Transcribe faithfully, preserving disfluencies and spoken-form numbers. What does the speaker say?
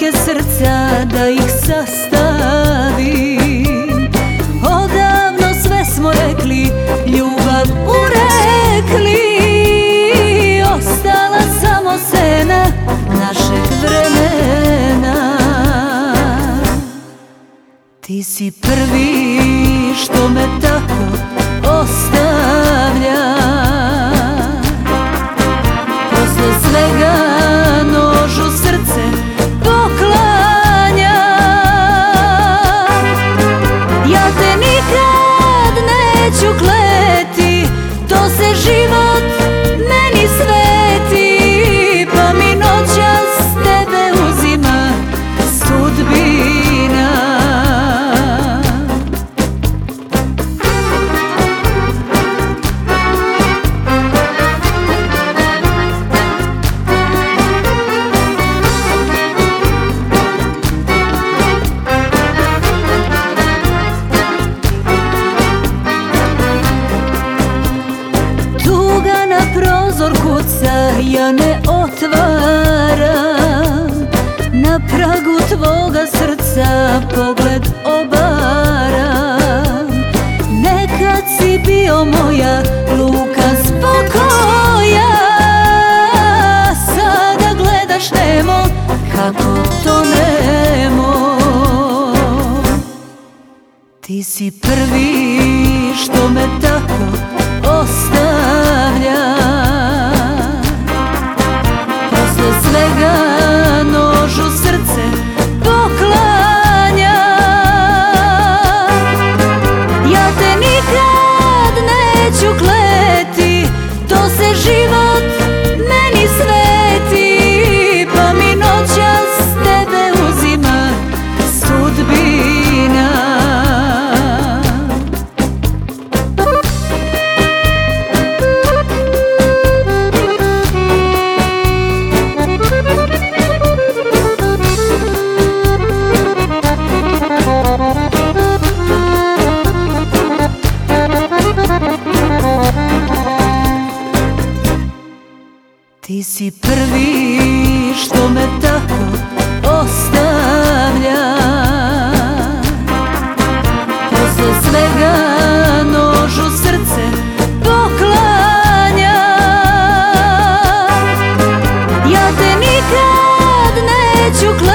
zlatke srca da ih sastavim. Odavno sve smo rekli, ljubav urekli, ostala samo sena našeg vremena. Ti si prvi što me tako ostavlja, posle svega nožu srce poklanja. Ja te nikad neću kleti, to se život meni sveti, pa mi noćas tebe uzima sudbina. Prozor kuca, ja ne otvaram, na pragu tvoga srca pogled obaram. Nekad si bio moja luka spokoja, sada gledaš nemo kako tonemo. Ti si prvi što me tako ostavlja, posle svega nožu srce poklanja. Ja te nikad neću kleti, to se život meni sveti, pa mi noćas tebe uzima sudbina. Ti si prvi što me tako ostavlja, posle svega nožu srce poklanja. Ja te nikad neću kleti,